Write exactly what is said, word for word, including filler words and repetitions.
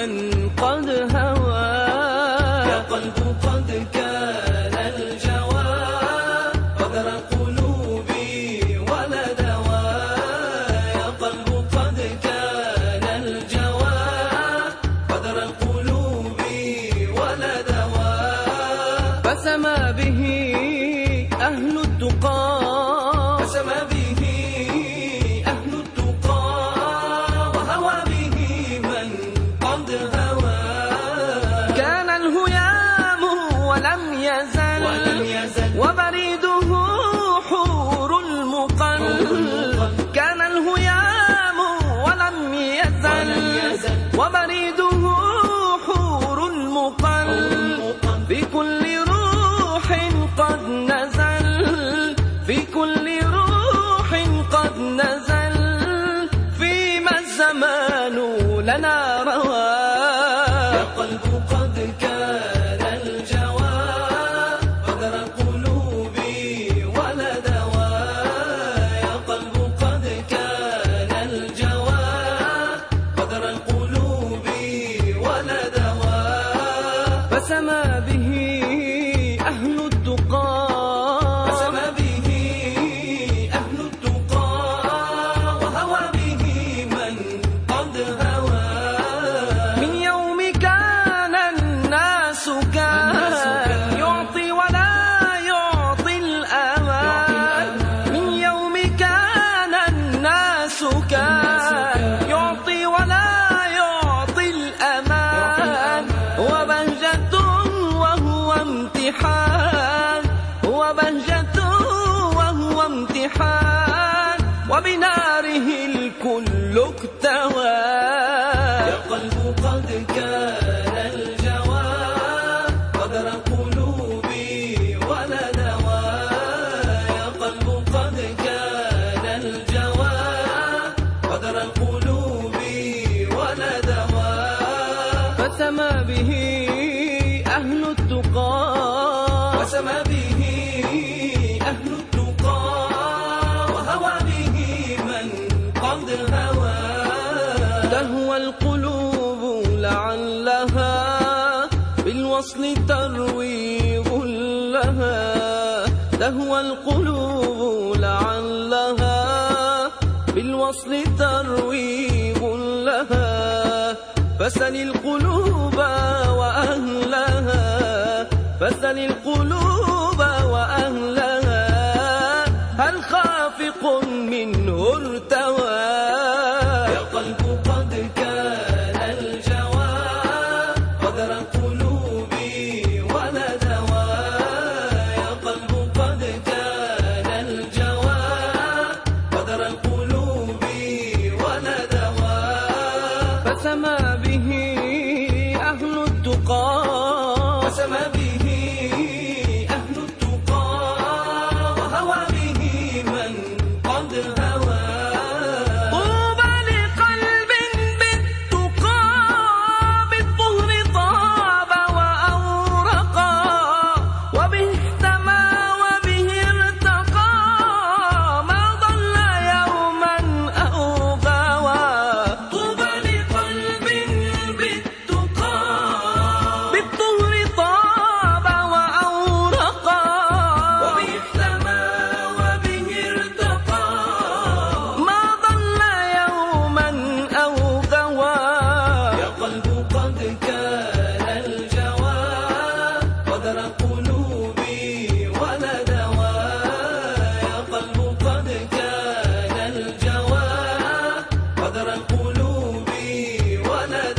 من قد هوى. يا قلب قد كان الجوى قدر قلوبي ولا دواء. يا قلب قد كان الجوى قدر قلوبي ولا دواء. فسما به أهل التقى، فسما به أهل التقى وهوى به من قد هوى. كان الهيام ولم يزل, ولم يزل وبريده حور المقل. كان الهيام ولم يزل, وبريده حور المقل. في كل روح قد نزل، في كل روح قد نزل. فيما الزمان لنا روى. يا قلب قد كان الجوى قدر قلوبي ولا دواء. يا قلب قد كان الجوى قدر قلوبي ولا دواء. فسما به أهل التقى، فسما به أهل التقى وهوى به من قد هوى. من يوم كان الناس كان يعطي ولا يعطي الأمان. من يوم كان الناس كان يعطي ولا يعطي الأمان. وبهجة وهو امتحان، وبهجة وهو امتحان. وبناره الكل اكتوى. يا قلب قد كان الجوى قدر قلوبي ولا دواء. يا قلب قد كان الجوى قدر قلوبي ولا دواء. فسما به أهل التقى، وسما به أهل التقى وهوى به من قد هوى. تهوى القلوب لعلها بالوصل تروي غلها. تهوى القلوب لعلها بالوصل تروي غلها. فسل القلوب وأهلها، فسل القلوب وأهلها. هل خافق منه ارتوى. يا قلب قد كان الجوى قدر قلوبي ولا دواء. يا قلب قد كان الجوى قدر قلوبي ولا دواء. فسما به أهل التقى، فسما به أهل التقى وهوى به من قد هوى. طوبى لقلب بالتقى بالطهر طاب وأورقا. وبه اهتمى وبه ارتقى ما ضل يوما أو غوى. طوبى لقلب بالتقى بالطهر طاب وأورقا. وبه اهتمى وبه ارتقى ما ضل يوما أو غوى. يا قلب قد كان الجوى قدر قلوبي ولا دواء. يا قلب قد كان الجوى قدر قلوبي ولا